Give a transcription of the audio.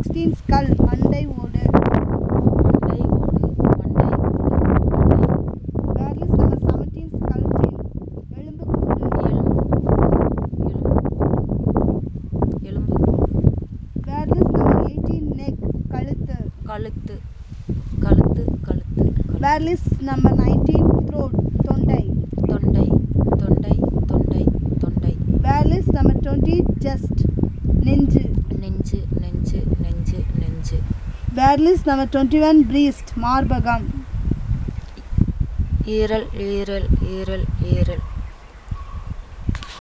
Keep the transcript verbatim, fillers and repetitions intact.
sixteen skull மண்டை ஓடு. மண்டை ஓடு மண்டை ஓடு மண்டை. Where is number seventeen skeleton எலும்பு கூடு. எலும்பு எலும்பு கூடு. Where is number eighteen neck கழுத்து. கழுத்து கழுத்து கழுத்து. Where is number nineteen throat தொண்டை. தொண்டை தொண்டை தொண்டை தொண்டை. Where is number twenty chest நெஞ்சு. நெஞ்சு நெஞ்சு நெஞ்சு நெஞ்சு. Where is number twenty-one breast மார்பகம். ஈரல் ஈரல் ஈரல் ஈரல்.